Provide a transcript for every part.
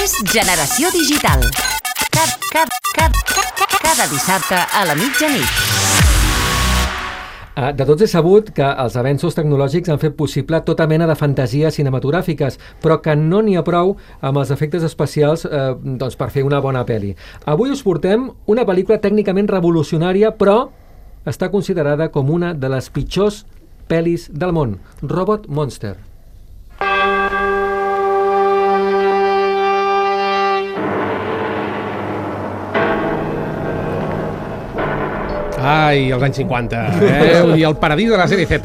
és Generació Digital. Cada dissabte a la mitjanit. De tots és sabut que els avenços tecnològics han fet possible tota mena de fantasies cinematogràfiques, però que no n'hi ha prou amb els efectes especials per fer una bona pel·li. Avui us portem una pel·lícula tècnicament revolucionària, però està considerada com una de les pitjors pel·lis del món, Robot Monster. Ai, els anys 50, Vull dir, el paradís de la sèrie Z.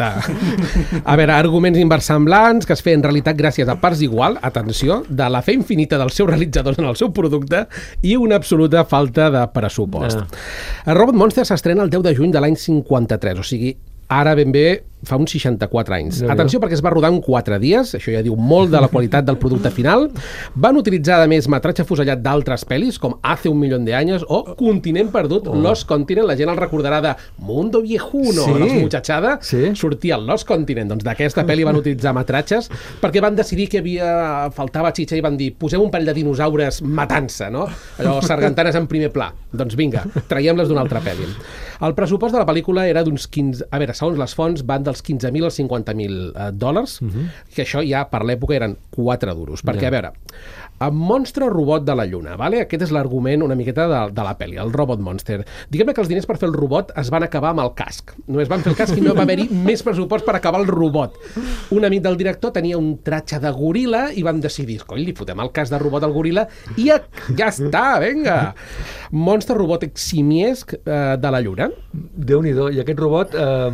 A veure, arguments inversemblants que es feien realitat gràcies a parts igual, atenció, de la fe infinita dels seus realitzadors en el seu producte i una absoluta falta de pressupost. Robot Monster s'estrena el 10 de juny de l'any 53, o sigui, ara ben bé fa uns 64 anys. Atenció, perquè es va rodar en 4 dies, això ja diu molt de la qualitat del producte final. Van utilitzar, a més, metratge fusellat d'altres pel·lis, com Hace un millón de años o Continent perdut, Lost Continent. La gent el recordarà de Mundo Viejuno, dels Muchachada. Sortia el Lost Continent. Doncs d'aquesta pel·li van utilitzar metratges perquè van decidir que faltava xitxa i van dir, posem un parell de dinosaures matant-se, no? Allò, sargantanes en primer pla. Doncs vinga, traiem-les d'una altra pel·li. El pressupost de la pel·lícula era d'uns 15... A veure, segons les fonts, van dels 15.000 als 50.000 dòlars, que això ja per l'època eren 4 duros. Perquè, a veure, el monstre robot de la Lluna, vale? Aquest és l'argument una miqueta de la pel·li, el Robot Monster. Diguem-ne que els diners per fer el robot es van acabar amb el casc. Només van fer el casc i no va haver-hi més pressupost per acabar el robot. Un amic del director tenia un tratge de goril·la i van decidir, coi, li fotem el casc de robot al goril·la i ja està, vinga! Monstre robòtic simiesc de la Lluna. Déu-n'hi-do. I aquest robot,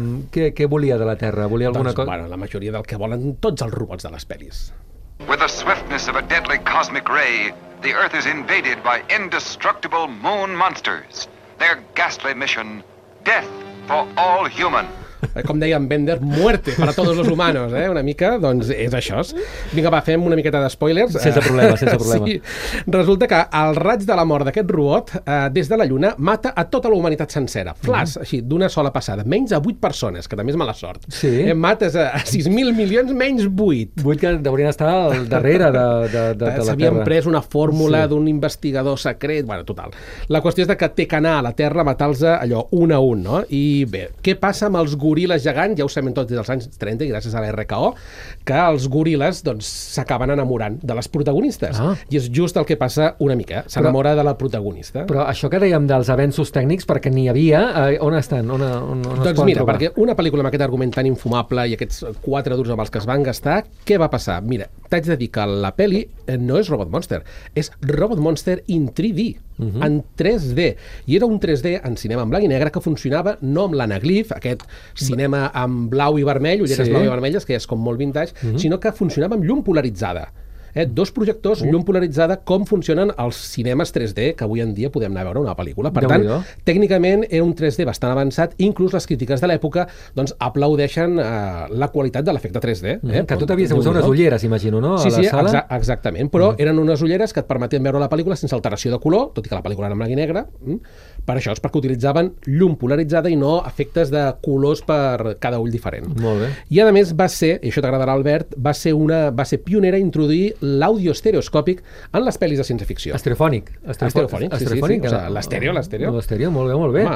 què volia de la Terra? Volia alguna cosa? Bueno, la majoria del que volen tots els robots de les pel·lis. With the swiftness of a deadly cosmic ray, the Earth is invaded by indestructible moon monsters. Their ghastly mission, death for all human. Com deia en Bender, muerte para todos los humanos, Una mica, doncs, és això. Vinga, va, fem una miqueta de spoilers. Sense problema, sense problema. Sí. Resulta que el raig de la mort d'aquest robot, des de la Lluna, mata a tota la humanitat sencera. Flash, així, d'una sola passada. Menys a 8 persones, que també és mala sort. Sí. Mates a 6.000 milions, menys 8. 8 que deurien estar al darrere de la Terra. S'havien pres una fórmula d'un investigador secret. Bueno, total. La qüestió és que té que anar a la Terra a matar-los allò un a un, no? I bé, què passa amb els goril·les gegants? Ja ho sabem tots des dels anys 30 i gràcies a la RKO, que els goril·les s'acaben enamorant de les protagonistes. I és just el que passa una mica. S'enamora de la protagonista. Però això que dèiem dels avenços tècnics, perquè n'hi havia, on estan? On doncs mira, perquè una pel·lícula amb aquest argument tan infumable i aquests 4 durs amb els que es van gastar, què va passar? Mira, t'haig de dir que la pel·li no és Robot Monster, és Robot Monster in 3D, en 3D. I era un 3D en cinema en blanc i negre que funcionava no amb l'anaglif, aquest cinema amb blau i vermell, ulleres blau i vermelles, que és com molt vintage, sinó que funcionava amb llum polaritzada. 2 projectors, llum polaritzada, com funcionen els cinemes 3D que avui en dia podem anar a veure una pel·lícula. Per tant, tècnicament era un 3D bastant avançat, inclús les crítiques de l'època aplaudeixen la qualitat de l'efecte 3D. Que tu t'havies de posar unes ulleres, imagino, no? Sí, exactament, però eren unes ulleres que et permetien veure la pel·lícula sense alteració de color, tot i que la pel·lícula era en blanc i negre. Per això és perquè utilitzaven llum polaritzada i no efectes de colors per cada ull diferent. Molt bé. I a més va ser, i això t'agradarà, Albert, va ser pionera a introduir l'àudio estereoscòpic en les pel·lis de ciència-ficció. Estereofònic. Estereofònic, sí. L'estèreo. L'estèreo, molt bé.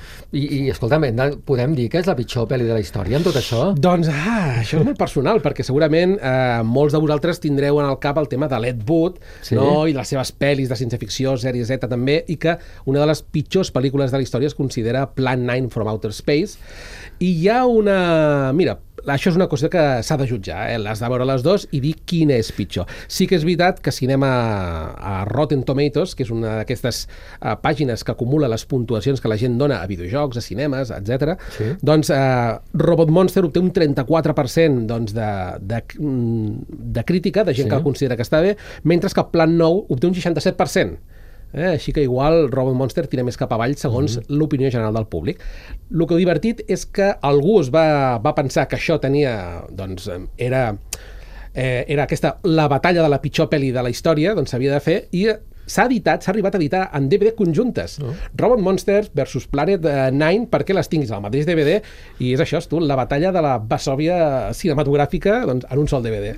I escolta'm, podem dir que és la pitjor pel·li de la història en tot això? Doncs, això és molt personal, perquè segurament molts de vosaltres tindreu en el cap el tema de l'Ed Wood, i les seves pel·lis de ciència-ficció, sèrie Z també, i que una de les pitjors pel·lícules de la història es considera Plan 9 from Outer Space. I hi ha una... Mira, això és una qüestió que s'ha de jutjar, l'has de veure les dues i dir quina és pitjor. Sí que és veritat que si anem a Rotten Tomatoes, que és una d'aquestes pàgines que acumula les puntuacions que la gent dona a videojocs, a cinemes, etc. Doncs Robot Monster obté un 34% de crítica, de gent que el considera que està bé, mentre que Plan 9 obté un 67%. Així que igual Robot Monster tira més cap avall segons l'opinió general del públic. El que divertit és que algú es va pensar que això tenia, doncs, era la batalla de la pitjor pel·li de la història, doncs s'havia de fer, i s'ha arribat a editar en DVD conjuntes. Robot Monster versus Planet 9, perquè les tinguis al mateix DVD, i és això, la batalla de la basòvia cinematogràfica en un sol DVD.